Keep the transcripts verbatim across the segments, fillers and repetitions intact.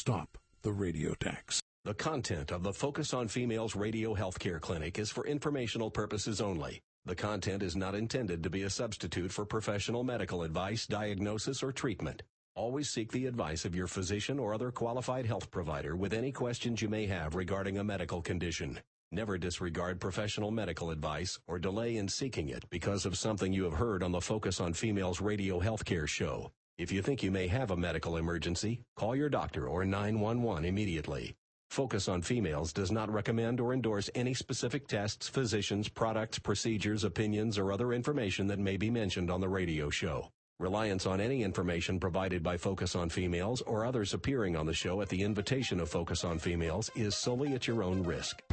Stop the radio tax. The content of the Focus on Females Radio Healthcare Clinic is for informational purposes only. The content is not intended to be a substitute for professional medical advice, diagnosis, or treatment. Always seek the advice of your physician or other qualified health provider with any questions you may have regarding a medical condition. Never disregard professional medical advice or delay in seeking it because of something you have heard on the Focus on Females Radio Healthcare show. If you think you may have a medical emergency, call your doctor or nine one one immediately. Focus on Females does not recommend or endorse any specific tests, physicians, products, procedures, opinions, or other information that may be mentioned on the radio show. Reliance on any information provided by Focus on Females or others appearing on the show at the invitation of Focus on Females is solely at your own risk.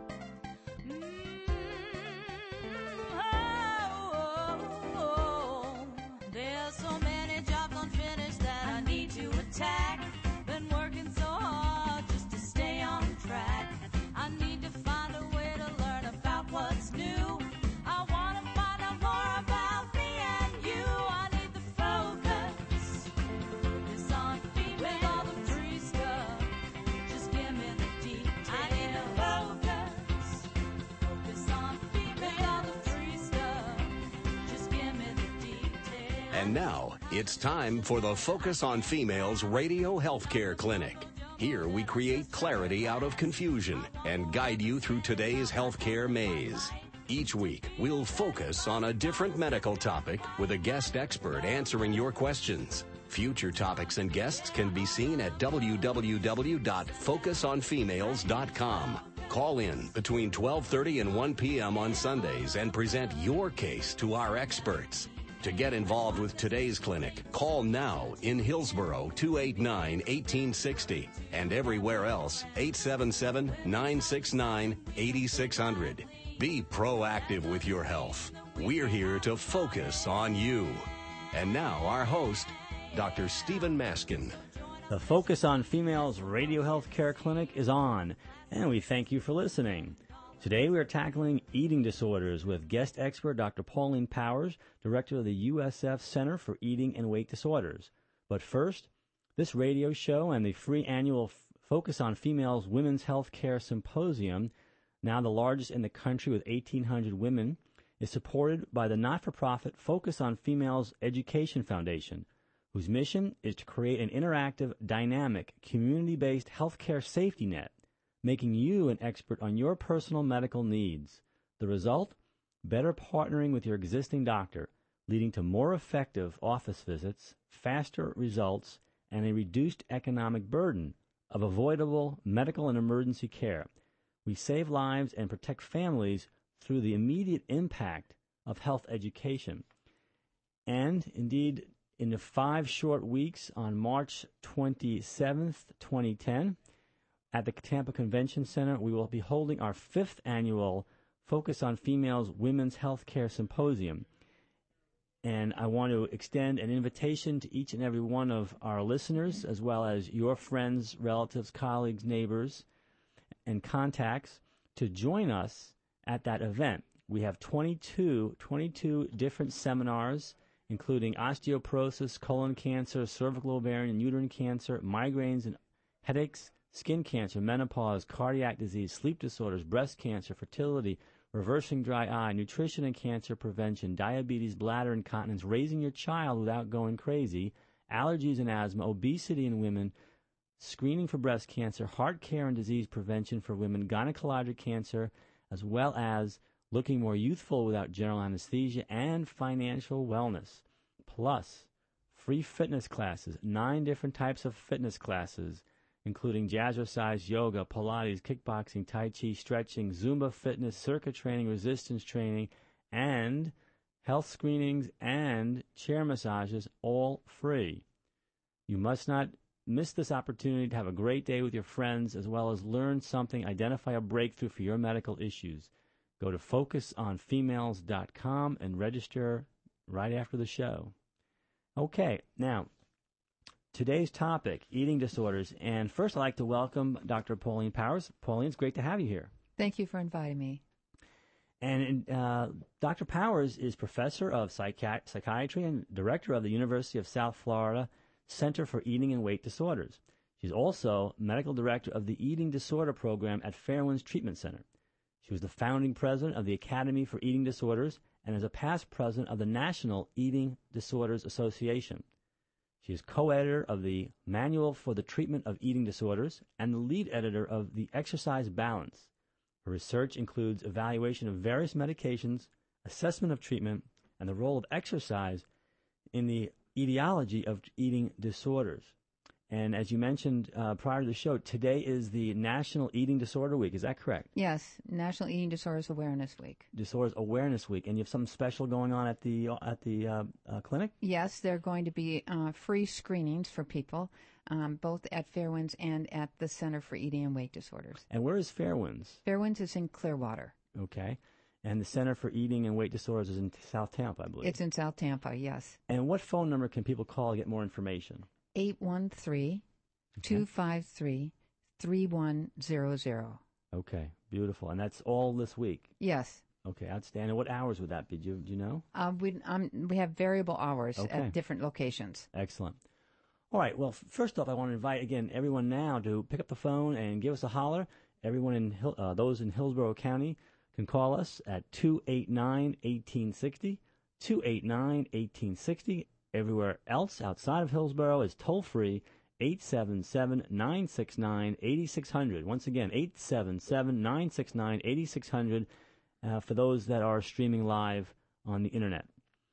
And now, it's time for the Focus on Females Radio Healthcare Clinic. Here we create clarity out of confusion and guide you through today's healthcare maze. Each week, we'll focus on a different medical topic with a guest expert answering your questions. Future topics and guests can be seen at w w w dot focus on females dot com. Call in between twelve thirty and one p m on Sundays and present your case to our experts. To get involved with today's clinic, call now in Hillsborough two eight nine, one eight six zero and everywhere else eight seven seven, nine six nine, eight six zero zero. Be proactive with your health. We're here to focus on you. And now our host, Doctor Stephen Maskin. The Focus on Females Radio Healthcare Clinic is on, and we thank you for listening. Today we are tackling eating disorders with guest expert Doctor Pauline Powers, director of the U S F Center for Eating and Weight Disorders. But first, this radio show and the free annual F- Focus on Females Women's Health Care Symposium, now the largest in the country with eighteen hundred women, is supported by the not-for-profit Focus on Females Education Foundation, whose mission is to create an interactive, dynamic, community-based healthcare safety net, making you an expert on your personal medical needs. The result? Better partnering with your existing doctor, leading to more effective office visits, faster results, and a reduced economic burden of avoidable medical and emergency care. We save lives and protect families through the immediate impact of health education. And, indeed, in the five short weeks on March twenty-seventh, twenty ten, at the Tampa Convention Center, we will be holding our fifth annual Focus on Females Women's Healthcare Symposium. And I want to extend an invitation to each and every one of our listeners, as well as your friends, relatives, colleagues, neighbors, and contacts, to join us at that event. We have twenty-two, twenty-two different seminars, including osteoporosis, colon cancer, cervical, ovarian, and uterine cancer, migraines and headaches, skin cancer, menopause, cardiac disease, sleep disorders, breast cancer, fertility, reversing dry eye, nutrition and cancer prevention, diabetes, bladder incontinence, raising your child without going crazy, allergies and asthma, obesity in women, screening for breast cancer, heart care and disease prevention for women, gynecologic cancer, as well as looking more youthful without general anesthesia, and financial wellness. Plus, free fitness classes, nine different types of fitness classes, including jazzercise, yoga, Pilates, kickboxing, Tai Chi, stretching, Zumba fitness, circuit training, resistance training, and health screenings and chair massages, all free. You must not miss this opportunity to have a great day with your friends, as well as learn something, identify a breakthrough for your medical issues. Go to focus on females dot com and register right after the show. Okay, now, today's topic, eating disorders. And first, I'd like to welcome Doctor Pauline Powers. Pauline, it's great to have you here. Thank you for inviting me. And uh, Doctor Powers is professor of psychi- psychiatry and director of the University of South Florida Center for Eating and Weight Disorders. She's also medical director of the Eating Disorder Program at Fairwinds Treatment Center. She was the founding president of the Academy for Eating Disorders and is a past president of the National Eating Disorders Association. She is co-editor of the Manual for the Treatment of Eating Disorders and the lead editor of The Exercise Balance. Her research includes evaluation of various medications, assessment of treatment, and the role of exercise in the etiology of eating disorders. And as you mentioned uh, prior to the show, today is the National Eating Disorder Week. Is that correct? Yes, National Eating Disorders Awareness Week. Disorders Awareness Week. And you have something special going on at the at the uh, uh, clinic? Yes, there are going to be uh, free screenings for people, um, both at Fairwinds and at the Center for Eating and Weight Disorders. And where is Fairwinds? Fairwinds is in Clearwater. Okay. And the Center for Eating and Weight Disorders is in South Tampa, I believe. It's in South Tampa, yes. And what phone number can people call to get more information? eight one three, two five three, three one zero zero. Okay, beautiful. And that's all this week? Yes. Okay, outstanding. What hours would that be? Do you, do you know? Uh, we, um, we have variable hours Okay. at different locations. Excellent. All right, well, f- first off, I want to invite, again, everyone now to pick up the phone and give us a holler. Everyone in Hill, uh, those in Hillsborough County can call us at two eight nine, one eight six zero, two eight nine, one eight six zero. Everywhere else outside of Hillsborough is toll-free, eight seven seven, nine six nine, eight six zero zero. Once again, eight seven seven, nine six nine, eight six zero zero uh, for those that are streaming live on the Internet.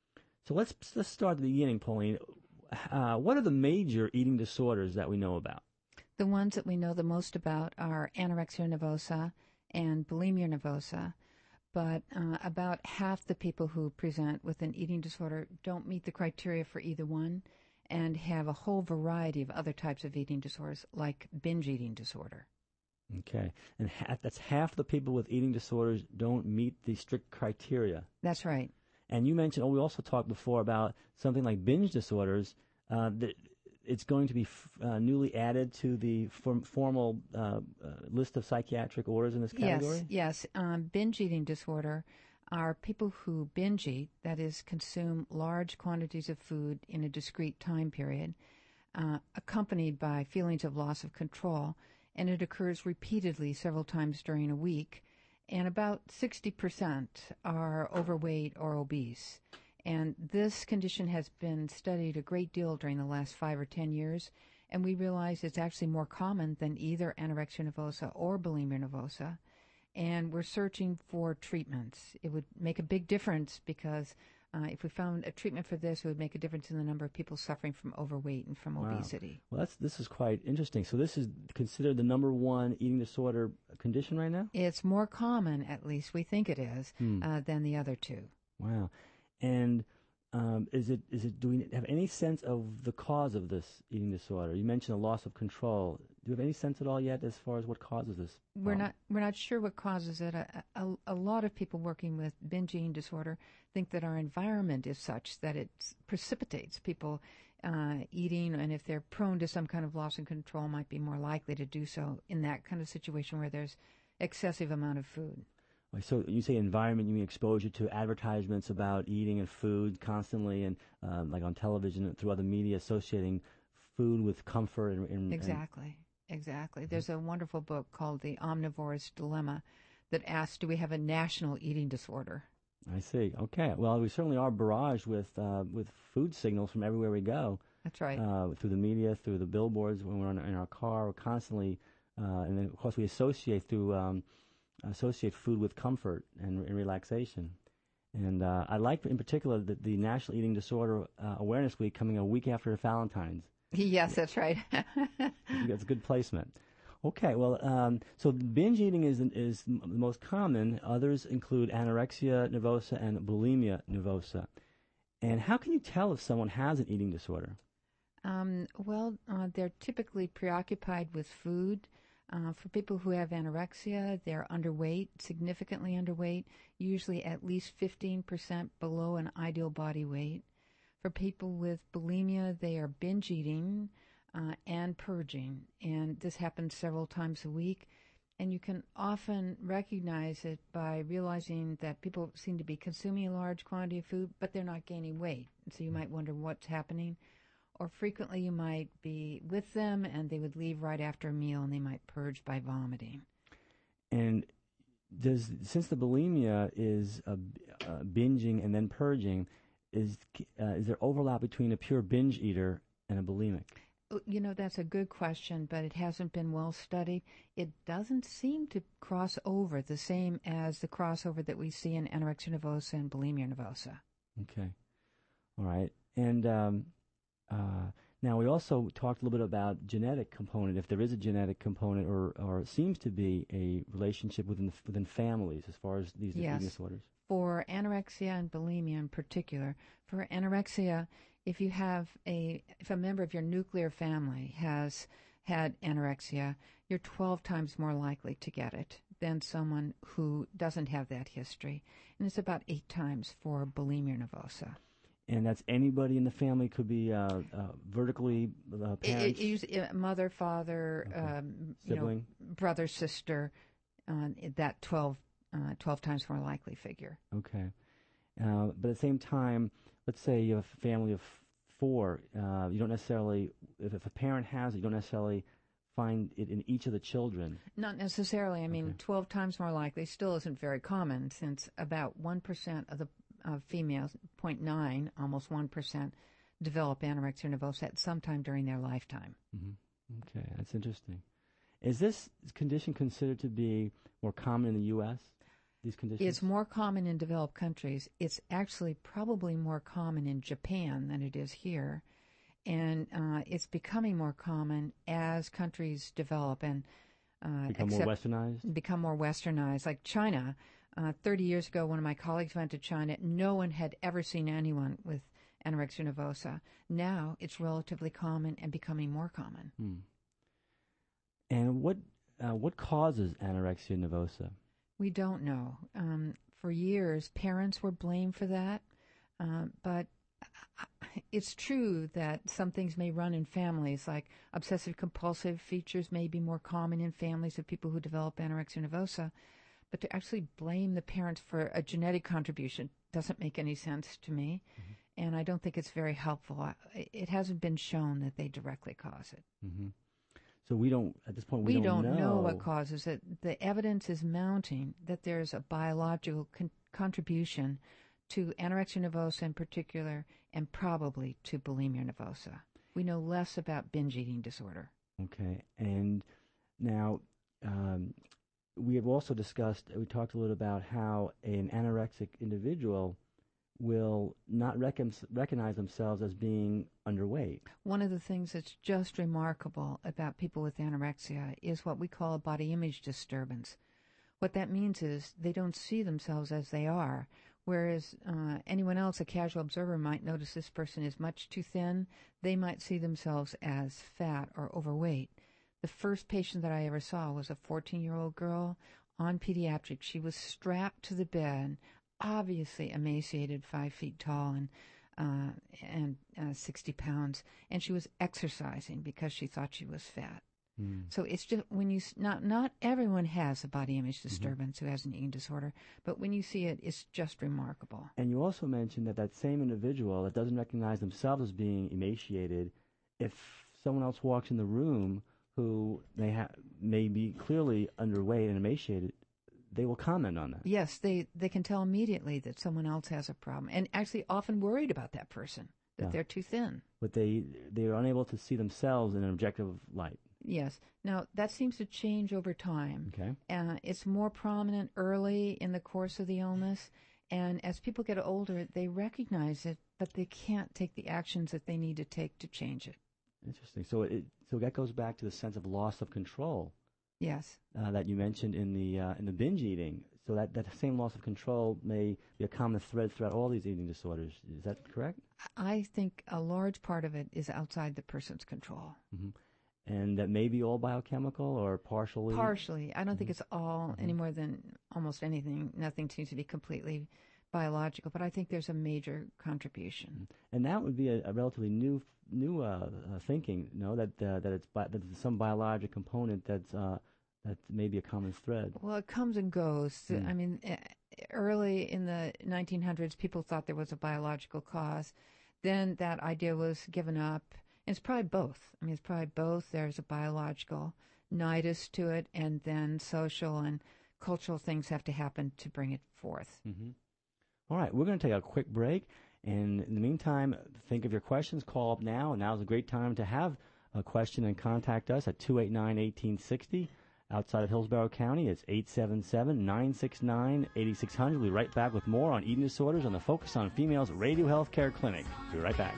So let's, let's start at the beginning, Pauline. Uh, what are the major eating disorders that we know about? The ones that we know the most about are anorexia nervosa and bulimia nervosa. But uh, about half the people who present with an eating disorder don't meet the criteria for either one and have a whole variety of other types of eating disorders, like binge eating disorder. Okay. And ha- that's half the people with eating disorders don't meet the strict criteria. That's right. And you mentioned, oh, we also talked before about something like binge disorders. Uh, that it's going to be f- uh, newly added to the form- formal uh, uh, list of psychiatric orders in this category? Yes, yes. Um, binge eating disorder are people who binge eat, that is, consume large quantities of food in a discrete time period, uh, accompanied by feelings of loss of control, and it occurs repeatedly several times during a week, and about sixty percent are overweight or obese. And this condition has been studied a great deal during the last five or ten years, and we realize it's actually more common than either anorexia nervosa or bulimia nervosa. And we're searching for treatments. It would make a big difference because uh, if we found a treatment for this, it would make a difference in the number of people suffering from overweight and from Wow. obesity. Well, that's, this is quite interesting. So this is considered the number one eating disorder condition right now? It's more common, at least we think it is, Hmm. uh, than the other two. Wow. And um, is it is it do we have any sense of the cause of this eating disorder? You mentioned a loss of control. Do you have any sense at all yet as far as what causes this We're problem? not we're not sure what causes it. A, a, a lot of people working with binge eating disorder think that our environment is such that it precipitates people uh, eating, and if they're prone to some kind of loss of control, might be more likely to do so in that kind of situation where there's excessive amount of food. So you say environment, you mean exposure to advertisements about eating and food constantly, and um, like on television and through other media, associating food with comfort and, and Exactly, exactly. There's a wonderful book called The Omnivore's Dilemma that asks, do we have a national eating disorder? I see. Okay. Well, we certainly are barraged with uh, with food signals from everywhere we go. That's right. Uh, through the media, through the billboards, when we're in, in our car, we're constantly, uh, and then of course we associate through um, associate food with comfort and, and relaxation. And uh, I like, in particular, the, the National Eating Disorder uh, Awareness Week coming a week after Valentine's. Yes, that's right. That's a good placement. Okay, well, um, so binge eating is is the most common. Others include anorexia nervosa and bulimia nervosa. And how can you tell if someone has an eating disorder? Um, well, uh, they're typically preoccupied with food. Uh, for people who have anorexia, they're underweight, significantly underweight, usually at least fifteen percent below an ideal body weight. For people with bulimia, they are binge eating uh, and purging, and this happens several times a week. And you can often recognize it by realizing that people seem to be consuming a large quantity of food, but they're not gaining weight. And so you might wonder what's happening. or frequently you might be with them and they would leave right after a meal and they might purge by vomiting. And does since the bulimia is uh, uh, binging and then purging, is uh, is there overlap between a pure binge eater and a bulimic? You know, that's a good question, but it hasn't been well studied. It doesn't seem to cross over the same as the crossover that we see in anorexia nervosa and bulimia nervosa. Okay. All right. And um, uh, now we also talked a little bit about genetic component, if there is a genetic component or, or seems to be a relationship within the, within families as far as these Yes. eating disorders. For anorexia and bulimia in particular, for anorexia, if you have a, if a member of your nuclear family has had anorexia, you're twelve times more likely to get it than someone who doesn't have that history. And it's about eight times for bulimia nervosa. And that's anybody in the family, could be uh, uh, vertically uh, parents? It, it, usually, uh, mother, father, Okay. um, you know, Sibling? brother, sister, uh, that twelve, uh, twelve times more likely figure. Okay. Uh, but at the same time, let's say you have a family of four. Uh, you don't necessarily, if, if a parent has it, you don't necessarily find it in each of the children. Not necessarily. I mean, Okay. twelve times more likely still isn't very common, since about one percent of the uh, females, zero point nine, almost one percent, develop anorexia nervosa at some time during their lifetime. Mm-hmm. Okay, that's interesting. Is this condition considered to be more common in the U S, these conditions? It's more common in developed countries. It's actually probably more common in Japan than it is here. And uh, it's becoming more common as countries develop and uh, Become more westernized? become more westernized. Like China, uh, thirty years ago, one of my colleagues went to China. No one had ever seen anyone with anorexia nervosa. Now it's relatively common and becoming more common. Hmm. And what uh, what causes anorexia nervosa? We don't know. Um, for years, parents were blamed for that, uh, but it's true that some things may run in families, like obsessive-compulsive features may be more common in families of people who develop anorexia nervosa, but to actually blame the parents for a genetic contribution doesn't make any sense to me, mm-hmm. and I don't think it's very helpful. It hasn't been shown that they directly cause it. Mm-hmm. So we don't, at this point, we, we don't, don't know. know what causes it. The evidence is mounting that there's a biological con- contribution to anorexia nervosa in particular, and probably to bulimia nervosa. We know less about binge eating disorder. Okay. And now, um, we have also discussed, we talked a little about how an anorexic individual will not recon- recognize themselves as being underweight. One of the things that's just remarkable about people with anorexia is what we call a body image disturbance. What that means is they don't see themselves as they are, whereas uh, anyone else, a casual observer, might notice this person is much too thin. They might see themselves as fat or overweight. The first patient that I ever saw was a fourteen-year-old girl on pediatrics. She was strapped to the bed, obviously emaciated, five feet tall and uh, and uh, sixty pounds, and she was exercising because she thought she was fat. Mm. So it's just when you not not everyone has a body image disturbance mm-hmm. who has an eating disorder, but when you see it, it's just remarkable. And you also mentioned that that same individual that doesn't recognize themselves as being emaciated, if someone else walks in the room who may ha- may be clearly underweight and emaciated, they will comment on that. Yes, they, they can tell immediately that someone else has a problem, and actually often worried about that person, that yeah. they're too thin. But they they are unable to see themselves in an objective light. Yes. Now, that seems to change over time. Okay. Uh, it's more prominent early in the course of the illness, and as people get older, they recognize it, but they can't take the actions that they need to take to change it. Interesting. So it so that goes back to the sense of loss of control. Yes. Uh, that you mentioned in the uh, in the binge eating. So that, that same loss of control may be a common thread throughout all these eating disorders. Is that correct? I think a large part of it is outside the person's control. Mm-hmm. And that may be all biochemical or partially? Partially. I don't mm-hmm. think it's all mm-hmm. any more than almost anything. Nothing seems to be completely biological, but I think there's a major contribution. Mm-hmm. And that would be a, a relatively new new uh, uh, thinking, you know, that uh, that it's bi- that there's some biologic component that's uh, that may be a common thread. Well, it comes and goes. Mm. I mean, early in the nineteen hundreds, people thought there was a biological cause. Then that idea was given up, it's probably both. I mean, it's probably both. There's a biological nidus to it, and then social and cultural things have to happen to bring it forth. Mm-hmm. All right, we're going to take a quick break. And in the meantime, think of your questions. Call up now. Now's a great time to have a question and contact us at two eight nine, one eight six zero. Outside of Hillsborough County, it's eight seven seven, nine six nine, eight six zero zero. We'll be right back with more on eating disorders on the Focus on Females Radio Healthcare Clinic. Be right back.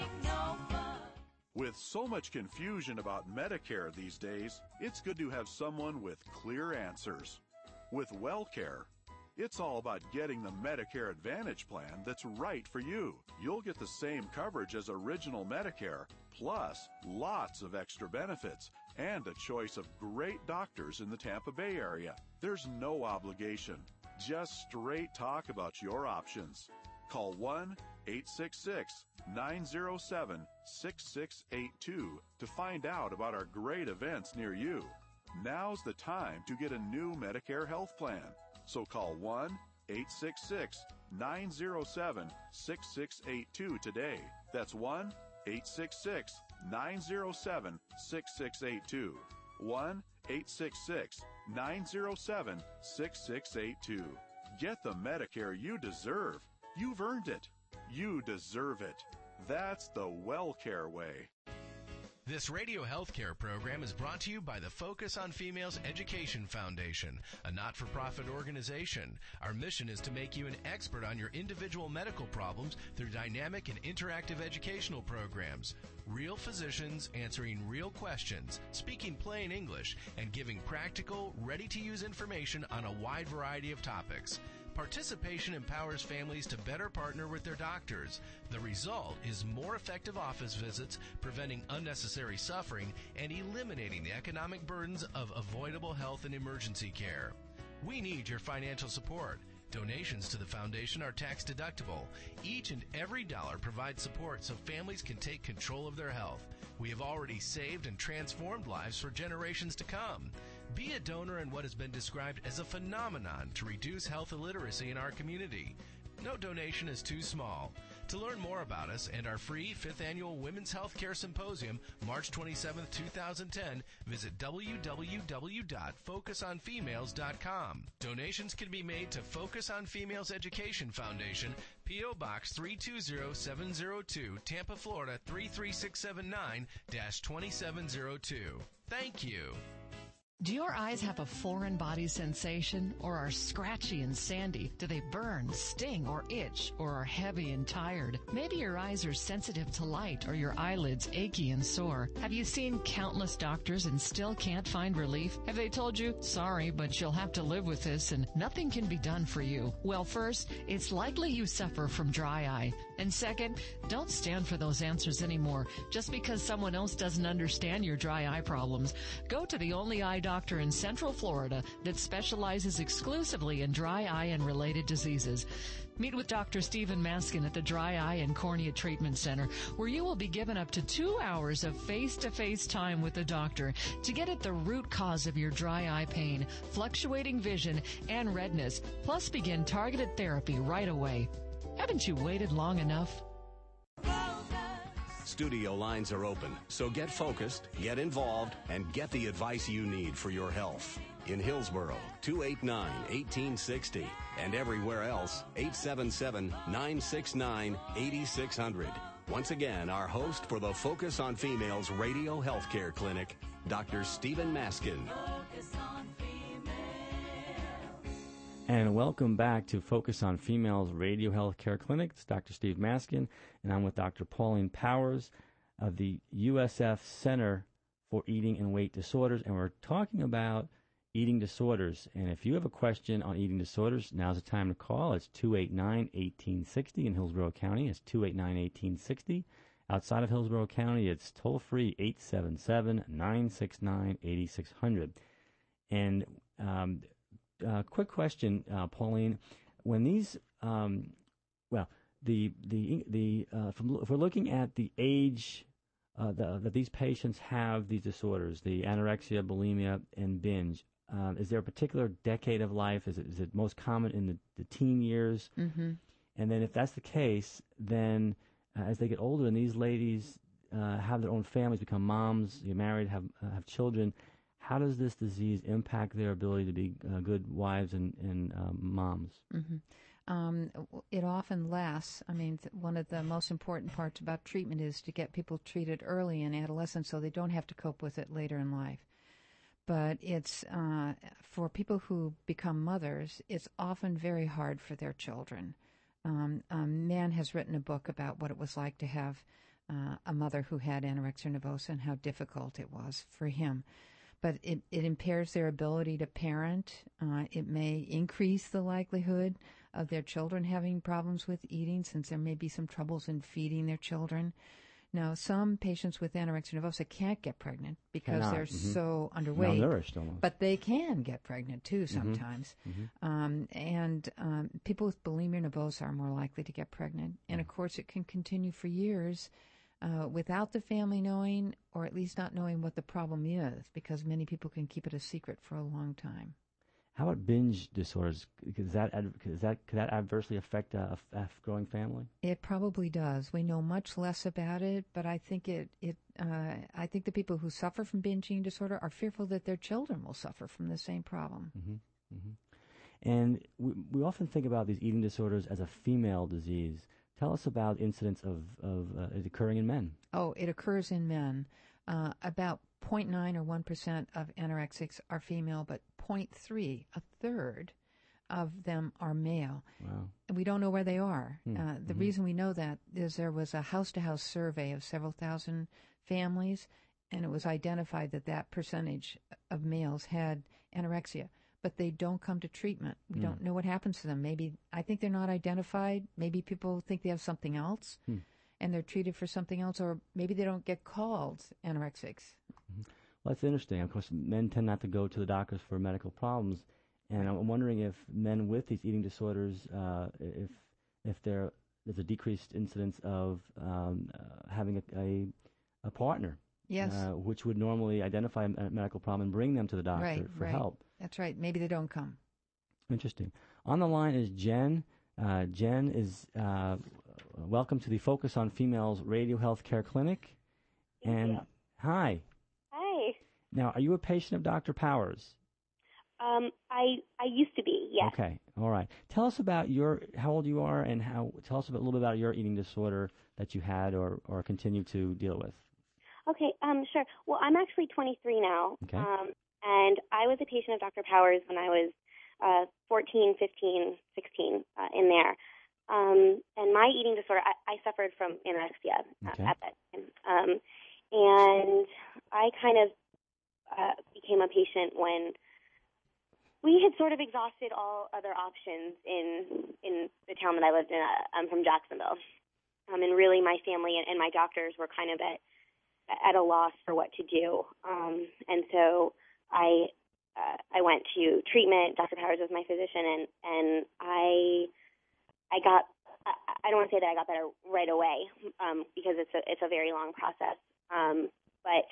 With so much confusion about Medicare these days, it's good to have someone with clear answers. With WellCare, it's all about getting the Medicare Advantage plan that's right for you. You'll get the same coverage as original Medicare, plus lots of extra benefits and a choice of great doctors in the Tampa Bay area. There's no obligation, just straight talk about your options. Call one eight six six, nine zero seven, six six eight two to find out about our great events near you. Now's the time to get a new Medicare health plan. So call one eight six six, nine zero seven, six six eight two today. That's one eight six six, nine zero seven, six six eight two. one eight six six, nine zero seven, six six eight two. Get the Medicare you deserve. You've earned it. You deserve it. That's the WellCare way. This radio healthcare program is brought to you by the Focus on Females Education Foundation, a not-for-profit organization. Our mission is to make you an expert on your individual medical problems through dynamic and interactive educational programs. Real physicians answering real questions, speaking plain English, and giving practical, ready-to-use information on a wide variety of topics. Participation empowers families to better partner with their doctors. The result is more effective office visits, preventing unnecessary suffering, and eliminating the economic burdens of avoidable health and emergency care. We need your financial support. Donations to the foundation are tax deductible. Each and every dollar provides support so families can take control of their health. We have already saved and transformed lives for generations to come. Be a donor in what has been described as a phenomenon to reduce health illiteracy in our community. No donation is too small. To learn more about us and our free fifth Annual Women's Healthcare Symposium, March twenty-seventh, twenty ten, visit w w w dot focus on females dot com. Donations can be made to Focus on Females Education Foundation, P O. Box three two zero seven zero two, Tampa, Florida three three six seven nine dash two seven zero two. Thank you. Do your eyes have a foreign body sensation or are scratchy and sandy? Do they burn, sting, or itch, or are heavy and tired? Maybe your eyes are sensitive to light or your eyelids achy and sore. Have you seen countless doctors and still can't find relief? Have they told you, sorry, but you'll have to live with this and nothing can be done for you? Well, first, it's likely you suffer from dry eye. And second, don't stand for those answers anymore just because someone else doesn't understand your dry eye problems. Go to the only eye doctor in Central Florida that specializes exclusively in dry eye and related diseases. Meet with Doctor Stephen Maskin at the Dry Eye and Cornea Treatment Center, where you will be given up to two hours of face-to-face time with the doctor to get at the root cause of your dry eye pain, fluctuating vision, and redness, plus begin targeted therapy right away. Haven't you waited long enough? Studio lines are open, so get focused, get involved, and get the advice you need for your health. In Hillsborough, two eight nine, one eight six zero, and everywhere else, eight seven seven, nine six nine, eight six zero zero. Once again, our host for the Focus on Females Radio Healthcare Clinic, Doctor Stephen Maskin. And welcome back to Focus on Females Radio Healthcare Clinic. It's Doctor Steve Maskin, and I'm with Doctor Pauline Powers of the U S F Center for Eating and Weight Disorders, and we're talking about eating disorders. And if you have a question on eating disorders, now's the time to call. It's two eight nine, one eight six zero in Hillsborough County. It's two eight nine, one eight six zero. Outside of Hillsborough County, it's toll-free eight seven seven, nine six nine, eight six zero zero. And um, Uh, quick question, uh, Pauline. When these, um, well, the the the uh, from, if we're looking at the age uh, the, that these patients have these disorders, the anorexia, bulimia, and binge, um, is there a particular decade of life? Is it is it most common in the, the teen years? Mm-hmm. And then, if that's the case, then uh, as they get older, and these ladies uh, have their own families, become moms, get married, have uh, have children. How does this disease impact their ability to be uh, good wives and, and uh, moms? Mm-hmm. Um, it often lasts. I mean, th- one of the most important parts about treatment is to get people treated early in adolescence so they don't have to cope with it later in life. But it's, uh, for people who become mothers, it's often very hard for their children. Um, a man has written a book about what it was like to have uh, a mother who had anorexia nervosa and how difficult it was for him. But it, it impairs their ability to parent. Uh, it may increase the likelihood of their children having problems with eating, since there may be some troubles in feeding their children. Now, some patients with anorexia nervosa can't get pregnant because Cannot. they're mm-hmm. so underweight. Malnourished almost. But they can get pregnant, too, sometimes. Mm-hmm. Um, and um, people with bulimia nervosa are more likely to get pregnant. And, of course, it can continue for years uh, without the family knowing, or at least not knowing what the problem is, because many people can keep it a secret for a long time. How about binge disorders? Is that, ad- is that, could that adversely affect a, a f- growing family? It probably does. We know much less about it, but I think it. it uh, I think the people who suffer from binge eating disorder are fearful that their children will suffer from the same problem. Mm-hmm. Mm-hmm. And we, we often think about these eating disorders as a female disease. Tell us about incidents of, of uh, it occurring in men. Oh, it occurs in men. Uh, about zero point nine or one percent of anorexics are female, but zero point three, a third of them are male. Wow. And we don't know where they are. Hmm. Uh, the mm-hmm. reason we know that is there was a house-to-house survey of several thousand families, and it was identified that that percentage of males had anorexia, but they don't come to treatment. We Hmm. don't know what happens to them. Maybe, I think they're not identified. Maybe people think they have something else. Hmm. And they're treated for something else, or maybe they don't get called anorexics. Mm-hmm. Well, that's interesting. Of course, men tend not to go to the doctors for medical problems, and I'm wondering if men with these eating disorders, uh, if if there there's a decreased incidence of um, uh, having a, a a partner, Yes, uh, which would normally identify a medical problem and bring them to the doctor right, for right. help. That's right. Maybe they don't come. Interesting. On the line is Jen. Uh, Jen is uh, welcome to the Focus on Females Radio Healthcare Clinic. Thank and you. Hi. Hi. Now, are you a patient of Doctor Powers? Um, I I used to be, yes. Okay. All right. Tell us about your how old you are, and how. Tell us a, bit, a little bit about your eating disorder that you had or, or continue to deal with. Okay. Um, sure. Well, I'm actually twenty-three now. Okay. Um, and I was a patient of Doctor Powers when I was uh, fourteen, fifteen, sixteen, uh, in there. Um, and my eating disorder, I, I suffered from anorexia Okay. uh, at that time. Um, and I kind of uh, became a patient when we had sort of exhausted all other options in in the town that I lived in. Uh, I'm from Jacksonville. Um, and really my family and, and my doctors were kind of at at a loss for what to do. Um, and so I uh, I went to treatment. Doctor Powers was my physician, and, and I I got I, I don't want to say that I got better right away, um, because it's a it's a very long process. Um, but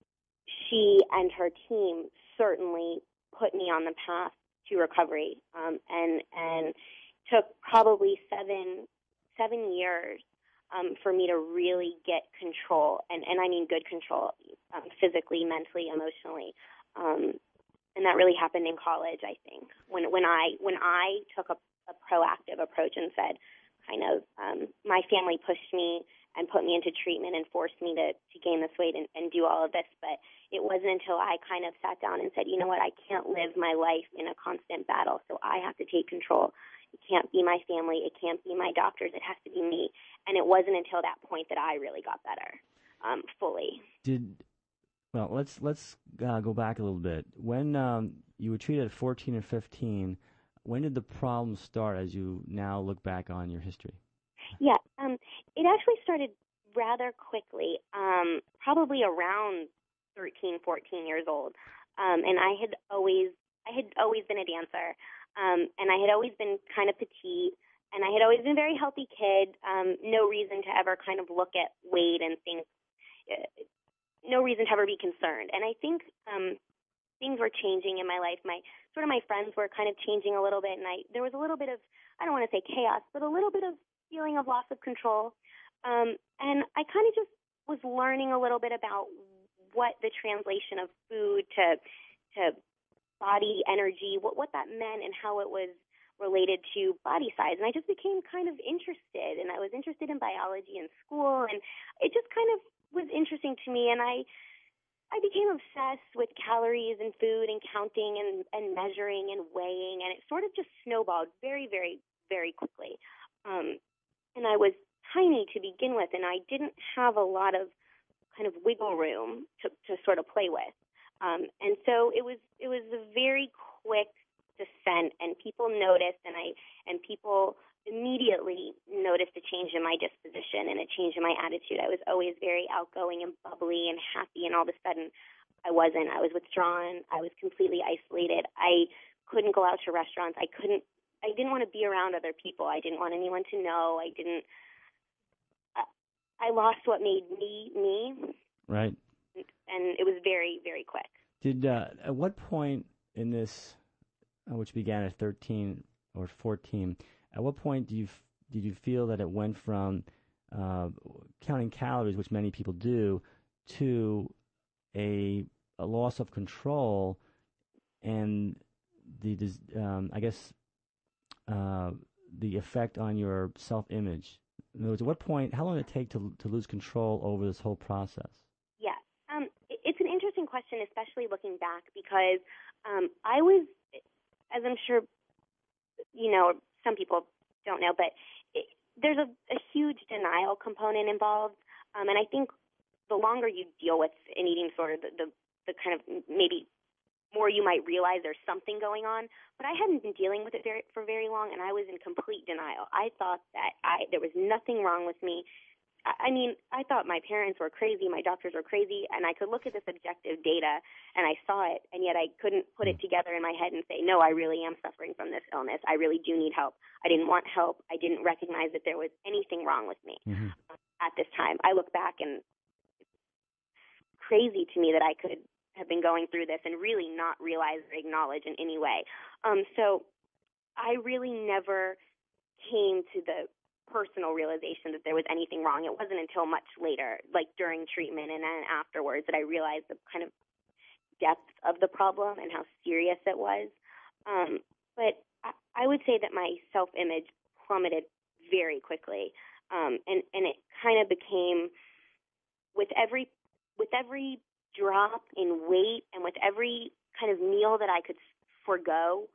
she and her team certainly put me on the path to recovery, um, and and took probably seven seven years um, for me to really get control, and, and I mean good control, um, physically, mentally, emotionally, um, and that really happened in college. I think when when I when I took a, a proactive approach and said, kind of, um, my family pushed me and put me into treatment and forced me to, to gain this weight and, and do all of this. But it wasn't until I kind of sat down and said, you know what, I can't live my life in a constant battle, so I have to take control. It can't be my family. It can't be my doctors. It has to be me. And it wasn't until that point that I really got better, um, fully. Did well? Let's let's uh, go back a little bit. When um, you were treated at fourteen or fifteen, when did the problem start? As you now look back on your history. Yeah, um, it actually started rather quickly, um, probably around thirteen, fourteen years old. Um, and I had always, I had always been a dancer, um, and I had always been kind of petite, and I had always been a very healthy kid. Um, no reason to ever kind of look at weight and think, uh, no reason to ever be concerned. And I think um, things were changing in my life. My sort of my friends were kind of changing a little bit, and I there was a little bit of, I don't want to say chaos, but a little bit of feeling of loss of control. Um, and I kind of just was learning a little bit about what the translation of food to to body energy, what what that meant, and how it was related to body size. And I just became kind of interested, and I was interested in biology in school, and it just kind of was interesting to me. And I I became obsessed with calories and food and counting and, and measuring and weighing, and it sort of just snowballed very, very, very quickly. Um, and I was tiny to begin with, and I didn't have a lot of kind of wiggle room to, to sort of play with. Um, and so it was it was a very quick descent, and people noticed, and I and people immediately noticed a change in my disposition and a change in my attitude. I was always very outgoing and bubbly and happy, and all of a sudden I wasn't. I was withdrawn. I was completely isolated. I couldn't go out to restaurants. I couldn't. I didn't want to be around other people. I didn't want anyone to know. I didn't. I, I lost what made me me. Right. And it was very, very quick. Did uh, at what point in this, uh, which began at thirteen or fourteen, at what point do you f- did you feel that it went from uh, counting calories, which many people do, to a, a loss of control and the um, I guess uh, the effect on your self-image? In other words, at what point, how long did it take to to lose control over this whole process? Yeah, um, it, it's an interesting question, especially looking back, because um, I was, as I'm sure you know, some people don't know, but it, there's a, a huge denial component involved. Um, and I think the longer you deal with an eating disorder, the, the, the kind of maybe more you might realize there's something going on. But I hadn't been dealing with it very, for very long, and I was in complete denial. I thought that I, there was nothing wrong with me. I mean, I thought my parents were crazy, my doctors were crazy, and I could look at this objective data, and I saw it, and yet I couldn't put it together in my head and say, no, I really am suffering from this illness. I really do need help. I didn't want help. I didn't recognize that there was anything wrong with me mm-hmm. at this time. I look back, and it's crazy to me that I could have been going through this and really not realize or acknowledge in any way. Um, so I really never came to the personal realization that there was anything wrong. It wasn't until much later, like during treatment and then afterwards, that I realized the kind of depth of the problem and how serious it was. Um, but I, I would say that my self-image plummeted very quickly, um, and and it kind of became with every with every drop in weight and with every kind of meal that I could forego,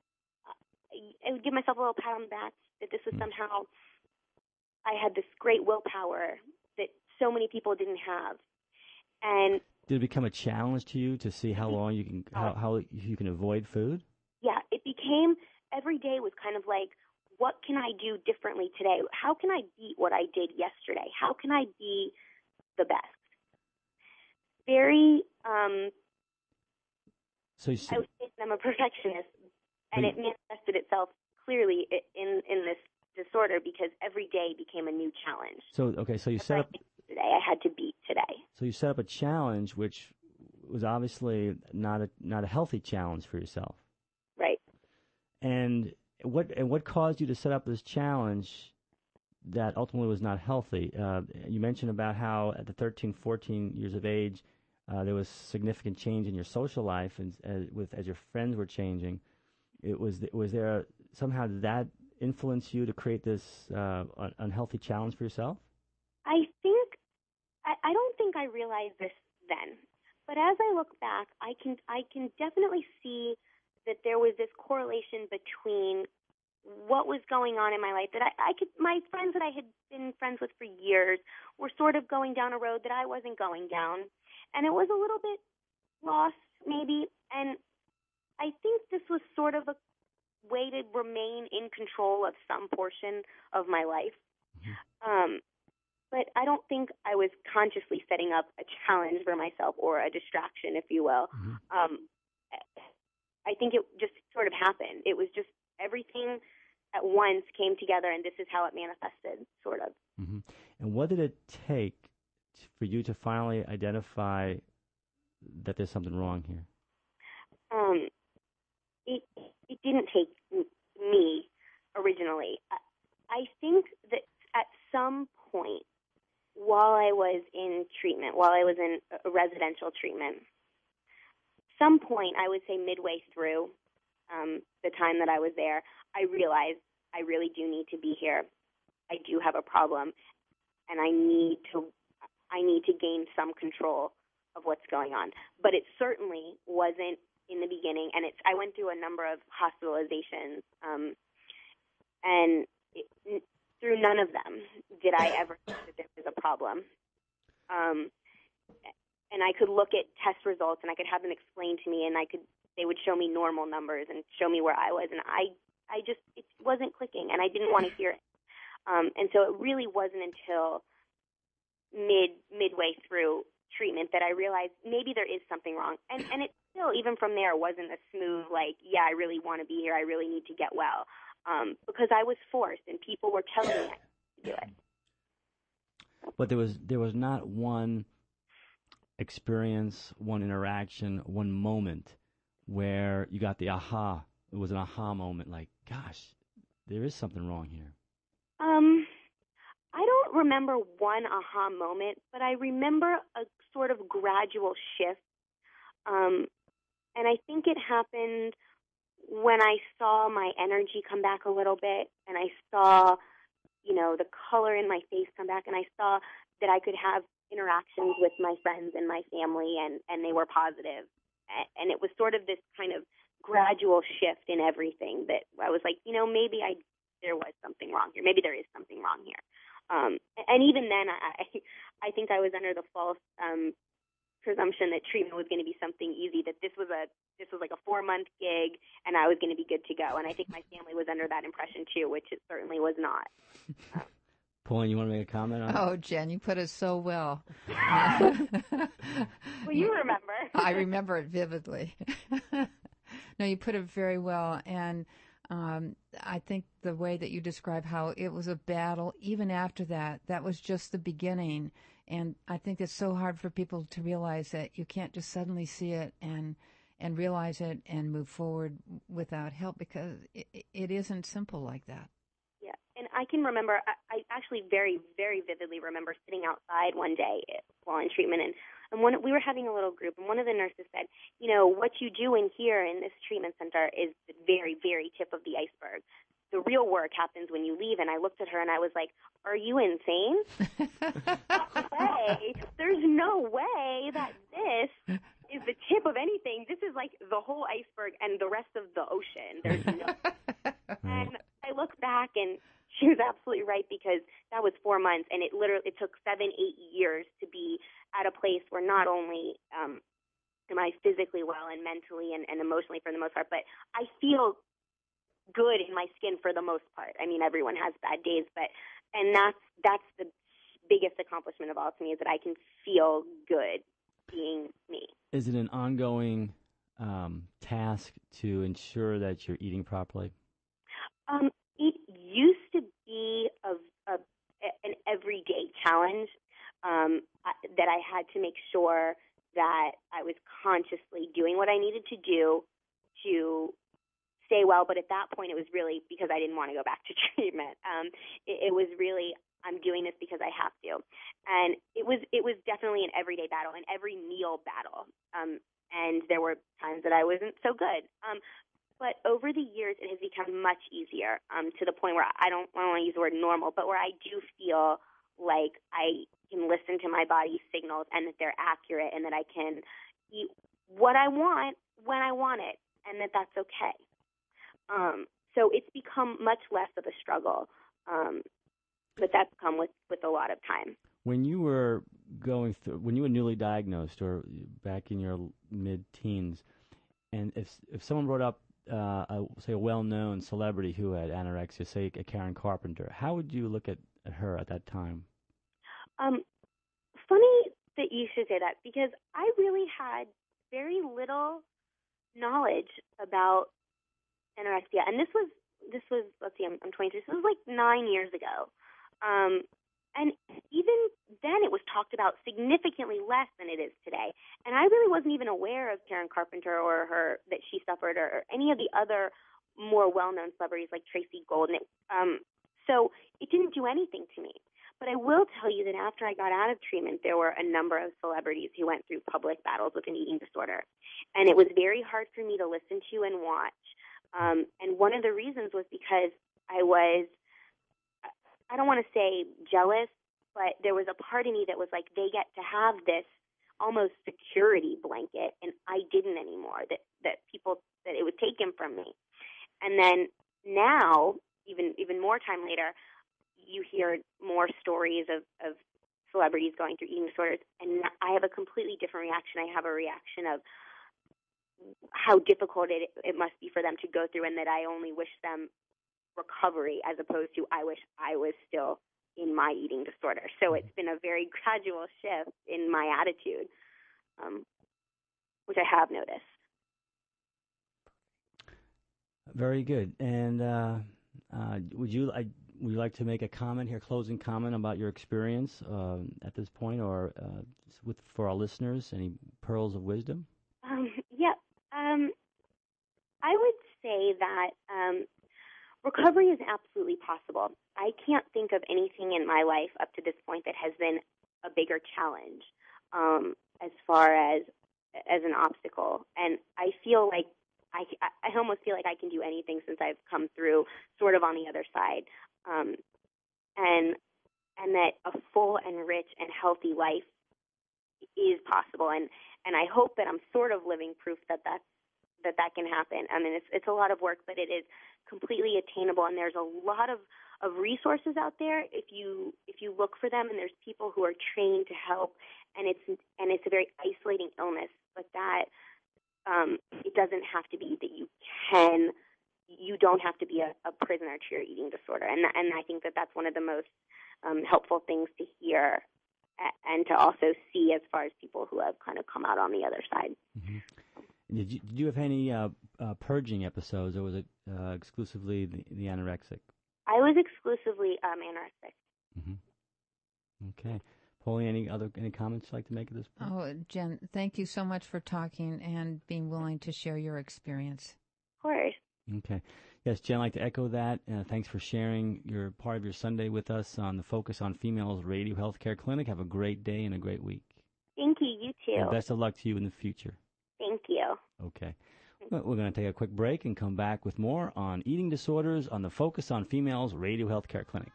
I would give myself a little pat on the back that this was somehow. I had this great willpower that so many people didn't have, and did it become a challenge to you to see how long you can how, how you can avoid food? Yeah, it became every day was kind of like, what can I do differently today? How can I beat what I did yesterday? How can I be the best? Very. Um, so you see, I would say that I'm a perfectionist, and it manifested itself clearly in in this disorder because every day became a new challenge. So okay, so you That's set up today. I had to beat today. So you set up a challenge, which was obviously not a not a healthy challenge for yourself, right? And what and what caused you to set up this challenge that ultimately was not healthy? Uh, you mentioned about how at the thirteen, fourteen years of age, uh, there was significant change in your social life, and as, with as your friends were changing, it was was there somehow did that influence you to create this uh, un- unhealthy challenge for yourself? I think I, I don't think I realized this then, but as I look back, I can I can definitely see that there was this correlation between what was going on in my life that I, I could my friends that I had been friends with for years were sort of going down a road that I wasn't going down, and it was a little bit lost maybe, and I think this was sort of a way to remain in control of some portion of my life. Mm-hmm. Um, but I don't think I was consciously setting up a challenge for myself or a distraction, if you will. Mm-hmm. Um, I think it just sort of happened. It was just everything at once came together, and this is how it manifested, sort of. Mm-hmm. And what did it take for you to finally identify that there's something wrong here? Um, it it didn't take me originally. I, I think that at some point while I was in treatment, while I was in a residential treatment. Some point, I would say midway through um, the time that I was there, I realized I really do need to be here. I do have a problem, and I need to I need to gain some control of what's going on. But it certainly wasn't in the beginning, and it's I went through a number of hospitalizations, um, and it, through none of them did I ever think that there was a problem. Um, and I could look at test results, and I could have them explained to me, and I could they would show me normal numbers and show me where I was, and I I just it wasn't clicking, and I didn't want to hear it. Um, and so it really wasn't until mid midway through treatment that I realized maybe there is something wrong. And and it still, even from there, wasn't a smooth, like, yeah, I really want to be here. I really need to get well. Um, because I was forced, and people were telling me I had to do it. But there was there was not one experience, one interaction, one moment where you got the aha. It was an aha moment, like, gosh, there is something wrong here. Um, I don't remember one aha moment, but I remember a sort of gradual shift. Um, and I think it happened when I saw my energy come back a little bit, and I saw, you know, the color in my face come back, and I saw that I could have interactions with my friends and my family, and, and they were positive. And it was sort of this kind of gradual shift in everything that I was like, you know, maybe I there was something wrong here. Maybe there is something wrong here. Um, and even then, I, I think I was under the false um, presumption that treatment was going to be something easy. That this was a this was like a four month gig, and I was going to be good to go. And I think my family was under that impression too, which it certainly was not. Um, Pauline, you want to make a comment on Oh, Jen, you put it so well. Well, you remember. I remember it vividly. No, you put it very well. And um, I think the way that you describe how it was a battle, even after that, that was just the beginning. And I think it's so hard for people to realize that you can't just suddenly see it and and realize it and move forward without help, because it, it isn't simple like that. Yeah, and I can remember, I, I actually very, very vividly remember sitting outside one day while in treatment, and, and one, we were having a little group, and one of the nurses said, you know, what you do in here in this treatment center is the very, very tip of the iceberg. The real work happens when you leave. And I looked at her and I was like, are you insane? No way. There's no way that this is the tip of anything. This is like the whole iceberg and the rest of the ocean. There's no. And I look back, and she was absolutely right, because that was four months, and it literally it took seven, eight years to be at a place where not only um, am I physically well and mentally and, and emotionally for the most part, but I feel good in my skin for the most part. I mean, everyone has bad days, but and that's that's the biggest accomplishment of all to me, is that I can feel good being me. Is it an ongoing um, task to ensure that you're eating properly? Um, it used to be a, a, an everyday challenge um, I, that I had to make sure that I was consciously doing what I needed to do to stay well. But at that point, it was really because I didn't want to go back to treatment. Um, it, it was really, I'm doing this because I have to. And it was it was definitely an everyday battle, an every meal battle. Um, and there were times that I wasn't so good. Um, But over the years, it has become much easier um, to the point where I don't, I don't want to use the word normal, but where I do feel like I can listen to my body's signals and that they're accurate, and that I can eat what I want when I want it, and that that's okay. Um, so it's become much less of a struggle, um, but that's come with, with a lot of time. When you were going through, when you were newly diagnosed or back in your mid-teens, and if if someone brought up Uh, a, say a well-known celebrity who had anorexia, say a Karen Carpenter, how would you look at, at her at that time? Um, funny that you should say that, because I really had very little knowledge about anorexia, and this was this was let's see, I'm, I'm twenty-three. So this was like nine years ago, um, and even then it was talked about significantly less than it is today. And I really wasn't even aware of Karen Carpenter or her that she suffered, or, or any of the other more well-known celebrities like Tracy Gold. And it, um, so it didn't do anything to me. But I will tell you that after I got out of treatment, there were a number of celebrities who went through public battles with an eating disorder. And it was very hard for me to listen to and watch. Um, and one of the reasons was because I was, I don't want to say jealous, but there was a part of me that was like, they get to have this almost security blanket, and I didn't anymore, that, that people, that it was taken from me. And then now, even even more time later, you hear more stories of, of celebrities going through eating disorders, and I have a completely different reaction. I have a reaction of how difficult it, it must be for them to go through, and that I only wish them recovery as opposed to I wish I was still in my eating disorder. So it's been a very gradual shift in my attitude, um, which I have noticed. Very good. And uh, uh, would you I, would you like to make a comment here, closing comment about your experience uh, at this point, or uh, with for our listeners, any pearls of wisdom? Um, yeah. Um, I would say that um, recovery is absolutely possible. I can't think of anything in my life up to this point that has been a bigger challenge um, as far as as an obstacle. And I feel like I, I almost feel like I can do anything since I've come through sort of on the other side. Um, and and that a full and rich and healthy life is possible. And, and I hope that I'm sort of living proof that that's, that that can happen. I mean, it's it's a lot of work, but it is completely attainable, and there's a lot of, of resources out there if you if you look for them, and there's people who are trained to help, and it's and it's a very isolating illness, but that um, it doesn't have to be that you can you don't have to be a, a prisoner to your eating disorder, and and I think that that's one of the most um, helpful things to hear and to also see as far as people who have kind of come out on the other side. Mm-hmm. Did you, did you have any uh, uh, purging episodes, or was it uh, exclusively the, the anorexic? I was exclusively um, anorexic. Mm-hmm. Okay. Pauline, any other any comments you'd like to make at this point? Oh, Jen, thank you so much for talking and being willing to share your experience. Of course. Okay. Yes, Jen, I'd like to echo that. Uh, thanks for sharing your part of your Sunday with us on the Focus on Females Radio Healthcare Clinic. Have a great day and a great week. Thank you. You too. And best of luck to you in the future. Thank you. Okay. Well, we're going to take a quick break and come back with more on eating disorders on the Focus on Females Radio Healthcare Clinic.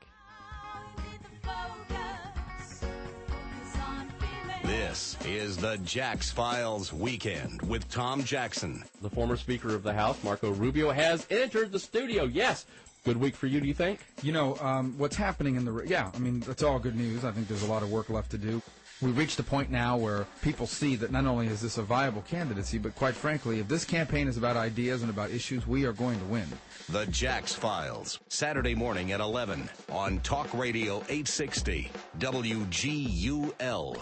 This is the Jax Files Weekend with Tom Jackson. The former Speaker of the House, Marco Rubio, has entered the studio. Yes. Good week for you, do you think? You know, um, what's happening in the... Yeah, I mean, that's all good news. I think there's a lot of work left to do. We've reached a point now where people see that not only is this a viable candidacy, but quite frankly, if this campaign is about ideas and about issues, we are going to win. The Jax Files, Saturday morning at eleven on Talk Radio eight sixty W G U L.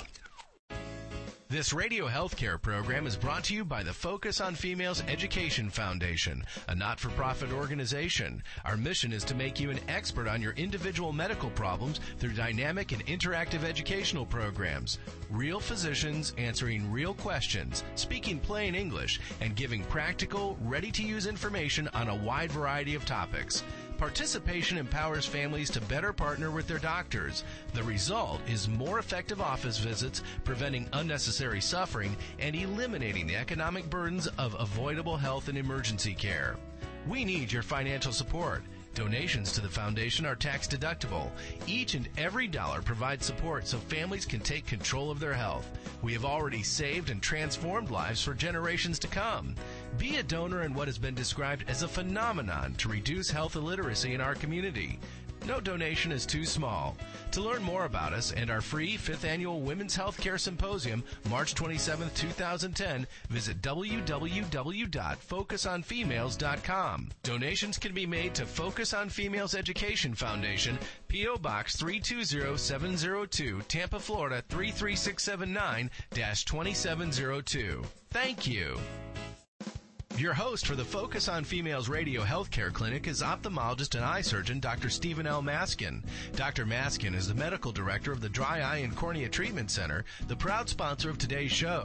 This radio healthcare program is brought to you by the Focus on Females Education Foundation, a not-for-profit organization. Our mission is to make you an expert on your individual medical problems through dynamic and interactive educational programs. Real physicians answering real questions, speaking plain English, and giving practical, ready-to-use information on a wide variety of topics. Participation empowers families to better partner with their doctors. The result is more effective office visits, preventing unnecessary suffering, and eliminating the economic burdens of avoidable health and emergency care. We need your financial support. Donations to the foundation are tax deductible. Each and every dollar provides support so families can take control of their health. We have already saved and transformed lives for generations to come. Be a donor in what has been described as a phenomenon to reduce health illiteracy in our community. No donation is too small. To learn more about us and our free fifth Annual Women's Healthcare Symposium, March twenty-seventh, twenty ten, visit w w w dot focus on females dot com. Donations can be made to Focus on Females Education Foundation, P O. Box three two zero seven zero two, Tampa, Florida three three six seven nine dash two seven zero two. Thank you. Your host for the Focus on Females Radio Healthcare Clinic is ophthalmologist and eye surgeon Doctor Stephen L. Maskin. Doctor Maskin is the medical director of the Dry Eye and Cornea Treatment Center, the proud sponsor of today's show.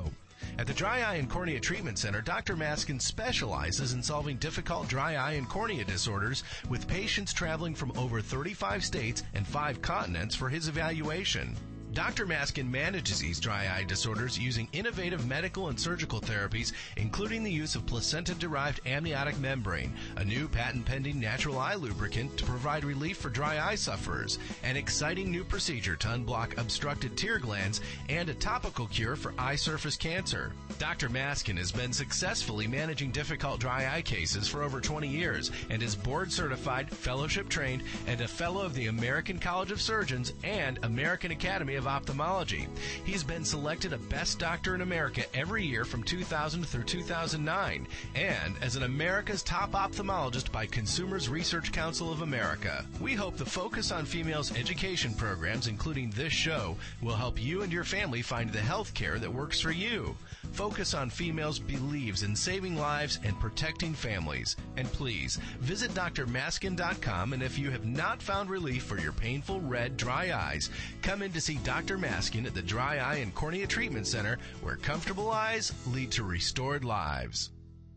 At the Dry Eye and Cornea Treatment Center, Doctor Maskin specializes in solving difficult dry eye and cornea disorders with patients traveling from over thirty-five states and five continents for his evaluation. Doctor Maskin manages these dry eye disorders using innovative medical and surgical therapies, including the use of placenta-derived amniotic membrane, a new patent-pending natural eye lubricant to provide relief for dry eye sufferers, an exciting new procedure to unblock obstructed tear glands, and a topical cure for eye surface cancer. Doctor Maskin has been successfully managing difficult dry eye cases for over twenty years and is board-certified, fellowship-trained, and a fellow of the American College of Surgeons and American Academy of Ophthalmology. He's been selected a Best Doctor in America every year from two thousand through two thousand nine, and as an America's Top Ophthalmologist by Consumers Research Council of America. We hope the Focus on Females education programs, including this show, will help you and your family find the health care that works for you. Focus on Females believes in saving lives and protecting families. And please, visit D R maskin dot com, and if you have not found relief for your painful red, dry eyes, come in to see Doctor Maskin at the Dry Eye and Cornea Treatment Center, where comfortable eyes lead to restored lives.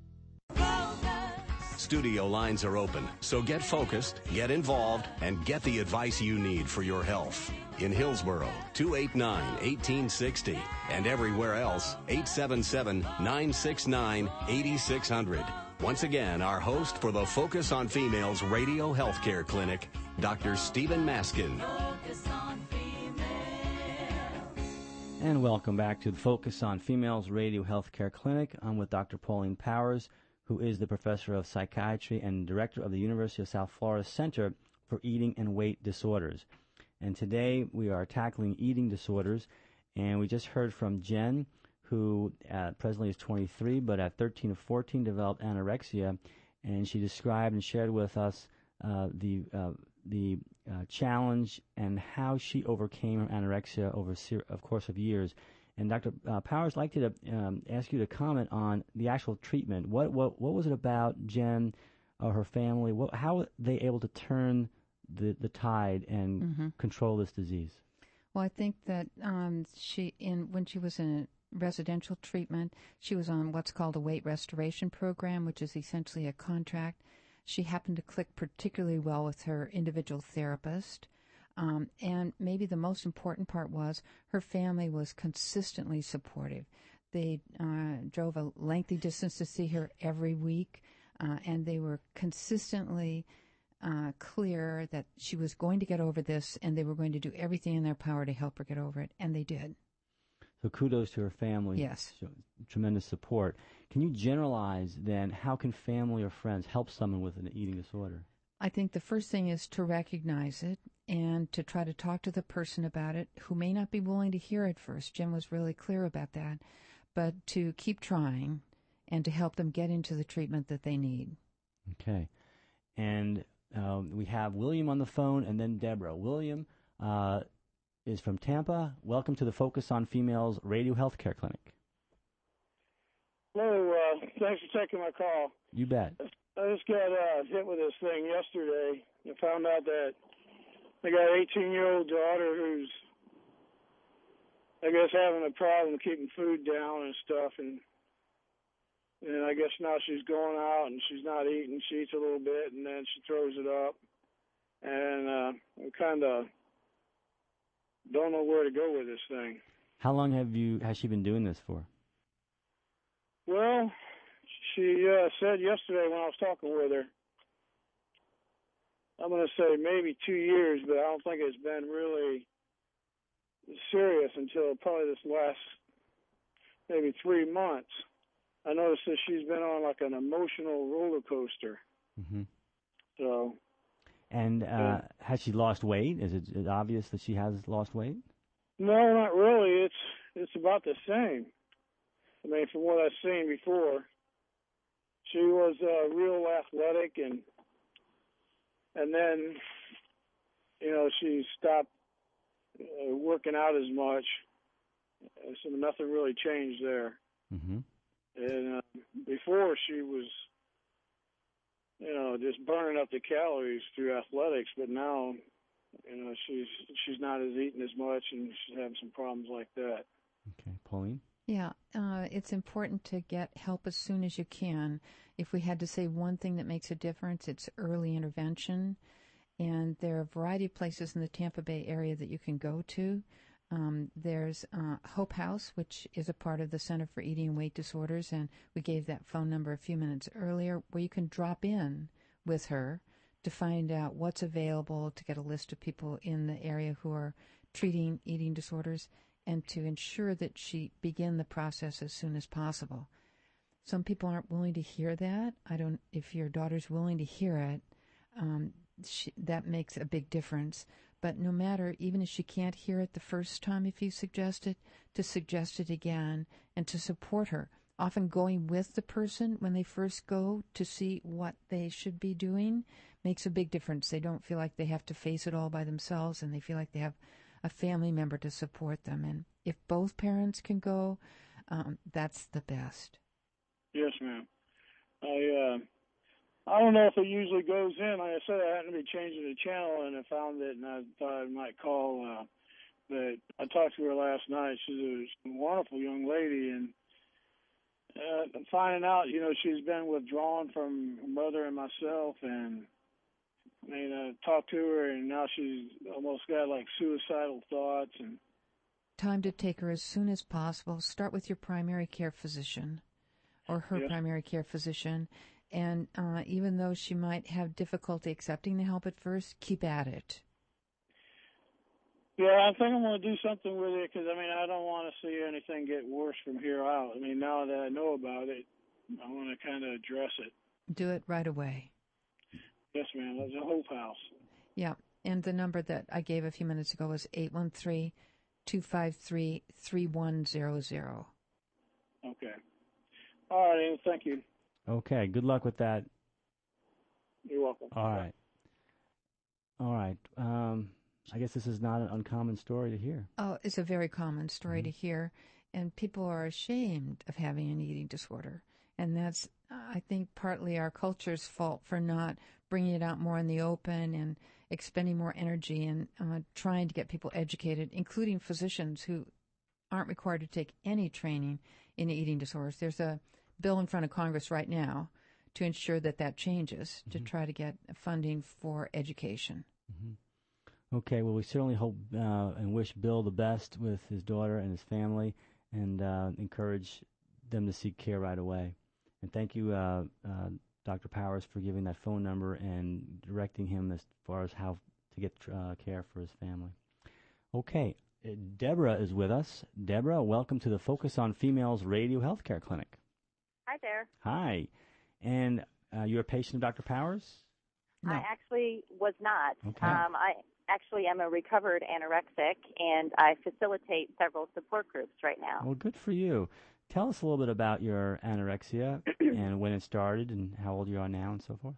Studio lines are open, so get focused, get involved, and get the advice you need for your health. In Hillsboro, two eight nine, one eight six zero, and everywhere else, eight seven seven, nine six nine, eight six zero zero. Once again, our host for the Focus on Females Radio Healthcare Clinic, Doctor Stephen Maskin. And welcome back to the Focus on Females Radio Healthcare Clinic. I'm with Doctor Pauline Powers, who is the professor of psychiatry and director of the University of South Florida Center for Eating and Weight Disorders. And today we are tackling eating disorders, and we just heard from Jen, who uh, presently is twenty-three, but at thirteen or fourteen developed anorexia, and she described and shared with us uh, the uh, the uh, challenge and how she overcame her anorexia over a ser- of course of years. And Doctor Uh, Powers, I'd like to um, ask you to comment on the actual treatment. What what what was it about Jen or her family? What, how were they able to turn the the tide and Mm-hmm. control this disease? Well, I think that um, she, in when she was in residential treatment, she was on what's called a weight restoration program, which is essentially a contract. She happened to click particularly well with her individual therapist. Um, and maybe the most important part was her family was consistently supportive. They uh, drove a lengthy distance to see her every week, uh, and they were consistently uh, clear that she was going to get over this, and they were going to do everything in their power to help her get over it, and they did. So kudos to her family. Yes. So, tremendous support. Can you generalize then, how can family or friends help someone with an eating disorder? I think the first thing is to recognize it and to try to talk to the person about it who may not be willing to hear it first. Jim was really clear about that. But to keep trying and to help them get into the treatment that they need. Okay. And um, we have William on the phone and then Deborah. William uh, is from Tampa. Welcome to the Focus on Females Radio Healthcare Clinic. Hello. Uh, thanks for taking my call. You bet. I just got uh, hit with this thing yesterday. I found out that I got an eighteen-year-old daughter who's, I guess, having a problem keeping food down and stuff, and and I guess now she's going out and she's not eating. She eats a little bit and then she throws it up, and uh, I kind of don't know where to go with this thing. How long have you has she been doing this for? Well, she uh, said yesterday when I was talking with her, I'm going to say maybe two years, but I don't think it's been really serious until probably this last maybe three months. I noticed that she's been on like an emotional roller coaster. Mm-hmm. So. And uh, yeah. Has she lost weight? Is it, is it obvious that she has lost weight? No, not really. It's it's about the same. I mean, from what I've seen before, she was uh, real athletic, and and then, you know, she stopped uh, working out as much, so nothing really changed there. Mm-hmm. And uh, before she was, you know, just burning up the calories through athletics, but now, you know, she's she's not as eating as much, and she's having some problems like that. Okay, Pauline? Yeah, uh, it's important to get help as soon as you can. If we had to say one thing that makes a difference, it's early intervention. And there are a variety of places in the Tampa Bay area that you can go to. Um, there's uh, Hope House, which is a part of the Center for Eating and Weight Disorders, and we gave that phone number a few minutes earlier, where you can drop in with her to find out what's available, to get a list of people in the area who are treating eating disorders, and to ensure that she begin the process as soon as possible. Some people aren't willing to hear that. I don't. If your daughter's willing to hear it, um, she, that makes a big difference. But no matter, even if she can't hear it the first time, if you suggest it, to suggest it again and to support her. Often going with the person when they first go to see what they should be doing makes a big difference. They don't feel like they have to face it all by themselves, and they feel like they have a family member to support them. And if both parents can go, um, that's the best. Yes, ma'am. I uh, I don't know if it usually goes in. Like I said, I happened to be changing the channel, and I found it, and I thought I might call. Uh, but I talked to her last night. She's a wonderful young lady, and uh, I'm finding out, you know, she's been withdrawn from her mother and myself, and I mean, I talked to her, and now she's almost got like suicidal thoughts. And time to take her as soon as possible. Start with your primary care physician or her Yes. primary care physician. And uh, even though she might have difficulty accepting the help at first, keep at it. Yeah, I think I'm going to do something with it because, I mean, I don't want to see anything get worse from here out. I mean, now that I know about it, I want to kind of address it. Do it right away. Yes, ma'am. That's a Hope House. Yeah, and the number that I gave a few minutes ago was eight one three, two five three, three one zero zero. Okay. All right, Ian, thank you. Okay, good luck with that. You're welcome. All right. All right. Um, I guess this is not an uncommon story to hear. Oh, it's a very common story Mm-hmm. to hear, and people are ashamed of having an eating disorder. And that's, I think, partly our culture's fault for not bringing it out more in the open and expending more energy and uh, trying to get people educated, including physicians who aren't required to take any training in eating disorders. There's a bill in front of Congress right now to ensure that that changes, Mm-hmm. to try to get funding for education. Mm-hmm. Okay, well, we certainly hope uh, and wish Bill the best with his daughter and his family, and uh, encourage them to seek care right away. And thank you, uh, uh, Doctor Powers, for giving that phone number and directing him as far as how to get uh, care for his family. Okay, uh, Deborah is with us. Deborah, welcome to the Focus on Females Radio Healthcare Clinic. Hi there. Hi. And uh, you're a patient of Doctor Powers? No. I actually was not. Okay. Um, I actually am a recovered anorexic, and I facilitate several support groups right now. Well, good for you. Tell us a little bit about your anorexia and when it started and how old you are now and so forth.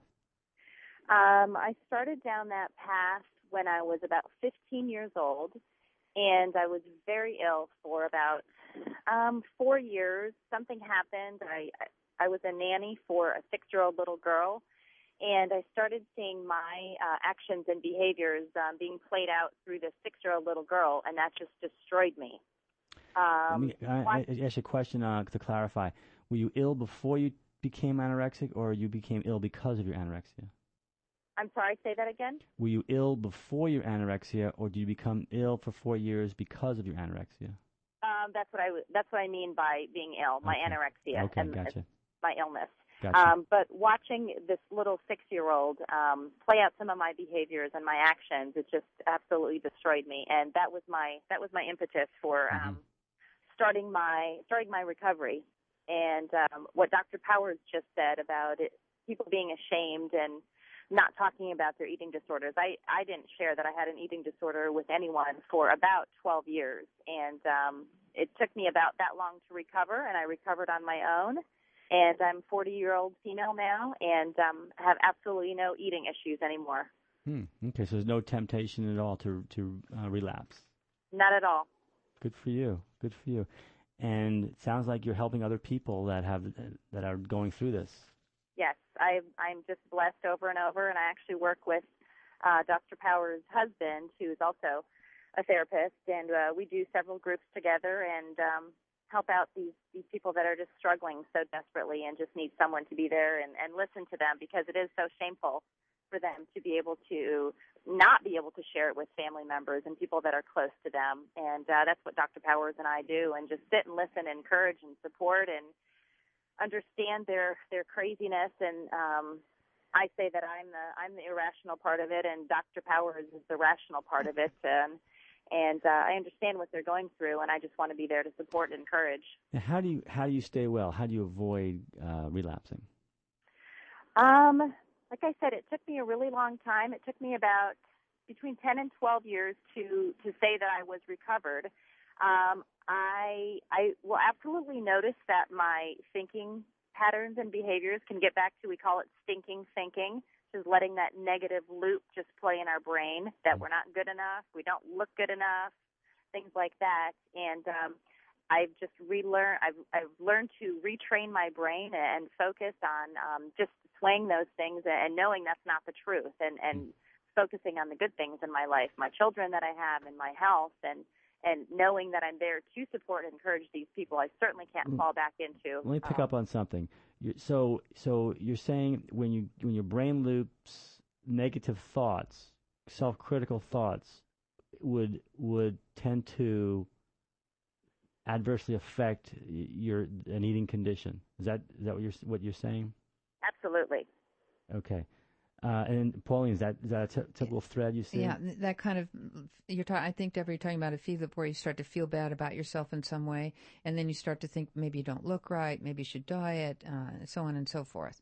Um, I started down that path when I was about fifteen years old, and I was very ill for about um, four years. Something happened. I I was a nanny for a six-year-old little girl, and I started seeing my uh, actions and behaviors um, being played out through this six-year-old little girl, and that just destroyed me. Um, Let me I, I, I ask you a question uh, to clarify. Were you ill before you became anorexic, or you became ill because of your anorexia? I'm sorry, say that again? Were you ill before your anorexia, or did you become ill for four years because of your anorexia? Um, that's what I w- that's what I mean by being ill, my Okay. anorexia Okay, and gotcha. my illness. Gotcha. Um, but watching this little six-year-old um, play out some of my behaviors and my actions, it just absolutely destroyed me, and that was my that was my impetus for Mm-hmm. um, starting my starting my recovery. And um, what Doctor Powers just said about it, people being ashamed and not talking about their eating disorders. I, I didn't share that I had an eating disorder with anyone for about twelve years, and um, it took me about that long to recover, and I recovered on my own. And I'm a forty-year-old female now, and um, have absolutely no eating issues anymore. Hmm. Okay, so there's no temptation at all to to uh, relapse. Not at all. Good for you. Good for you. And it sounds like you're helping other people that have that are going through this. Yes, I, I'm just blessed over and over, and I actually work with uh, Doctor Powers' husband, who's also a therapist, and uh, we do several groups together and um, help out these, these people that are just struggling so desperately and just need someone to be there and, and listen to them, because it is so shameful for them to be able to not be able to share it with family members and people that are close to them. And uh, that's what Doctor Powers and I do, and just sit and listen, encourage and support and understand their, their craziness. And um, I say that I'm the, I'm the irrational part of it, and Doctor Powers is the rational part of it. Um, and uh, I understand what they're going through, and I just want to be there to support and encourage. Now, how do you how do you stay well? How do you avoid uh, relapsing? Um, like I said, it took me a really long time. It took me about between ten and twelve years to, to say that I was recovered. Um, I I will absolutely notice that my thinking patterns and behaviors can get back to, we call it stinking thinking, which is letting that negative loop just play in our brain, that we're not good enough, we don't look good enough, things like that. And um, I've just relearned, I've, I've learned to retrain my brain and focus on um, just swaying those things and knowing that's not the truth, and, and focusing on the good things in my life, my children that I have, and my health, and and knowing that I'm there to support and encourage these people. I certainly can't fall back into. Let me pick um, up on something. You're, so, so you're saying when you when your brain loops negative thoughts, self-critical thoughts, would would tend to adversely affect your an eating condition. Is that is that what you're what you're saying? Absolutely. Okay. Uh, and Pauline, is that is that a t- typical thread you see? Yeah, that kind of you're. Ta- I think, Deborah, you're talking about a fever where you start to feel bad about yourself in some way, and then you start to think maybe you don't look right, maybe you should diet, uh, so on and so forth.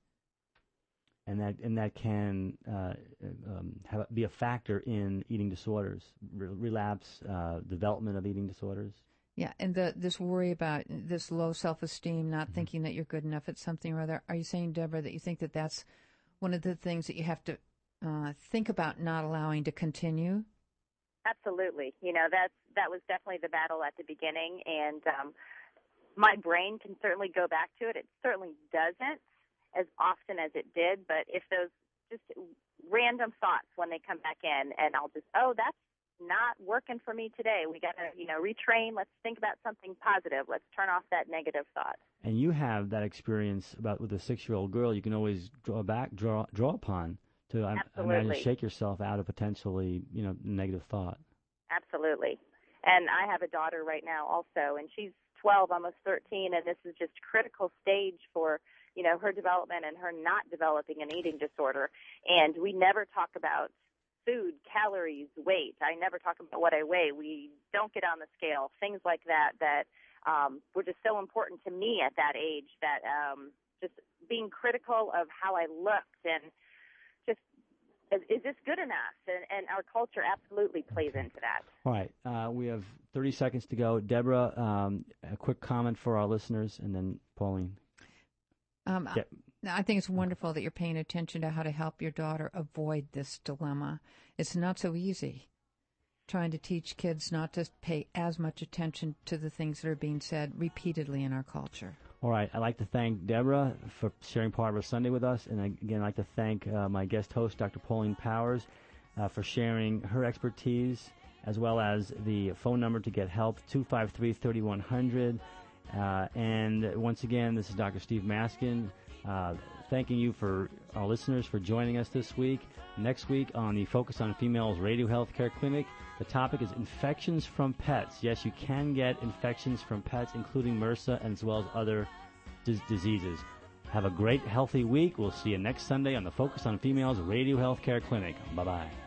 And that and that can uh, um, have, be a factor in eating disorders, re- relapse, uh, development of eating disorders. Yeah, and the this worry about this low self-esteem, not mm-hmm. thinking that you're good enough at something or other. Are you saying, Deborah, that you think that that's one of the things that you have to uh, think about not allowing to continue? Absolutely. You know, that's, that was definitely the battle at the beginning, and um, my brain can certainly go back to it. It certainly doesn't as often as it did, but if those just random thoughts when they come back in, and I'll just, oh, that's not working for me today. We got to, you know, retrain. Let's think about something positive. Let's turn off that negative thought. And you have that experience about with a six-year-old girl. You can always draw back, draw, draw upon to I, I imagine shake yourself out of potentially, you know, negative thought. Absolutely. And I have a daughter right now also, and she's twelve, almost thirteen, and this is just a critical stage for, you know, her development and her not developing an eating disorder. And we never talk about food, calories, weight. I never talk about what I weigh. We don't get on the scale, things like that, that um, were just so important to me at that age, that um, just being critical of how I looked and just, is, is this good enough? And, and our culture absolutely plays into that. All right. Uh, we have thirty seconds to go. Deborah, um, a quick comment for our listeners, and then Pauline. Um, yeah. I think it's wonderful that you're paying attention to how to help your daughter avoid this dilemma. It's not so easy trying to teach kids not to pay as much attention to the things that are being said repeatedly in our culture. All right. I'd like to thank Deborah for sharing part of her Sunday with us. And again, I'd like to thank uh, my guest host, Doctor Pauline Powers, uh, for sharing her expertise, as well as the phone number to get help, two five three, three one zero zero. Uh, and once again, this is Doctor Steve Maskin. Uh, thanking you for our listeners for joining us this week. Next week on the Focus on Females Radio Healthcare Clinic, the topic is infections from pets. Yes, you can get infections from pets, including MRSA, as well as other d- diseases. Have a great, healthy week. We'll see you next Sunday on the Focus on Females Radio Healthcare Clinic. Bye-bye.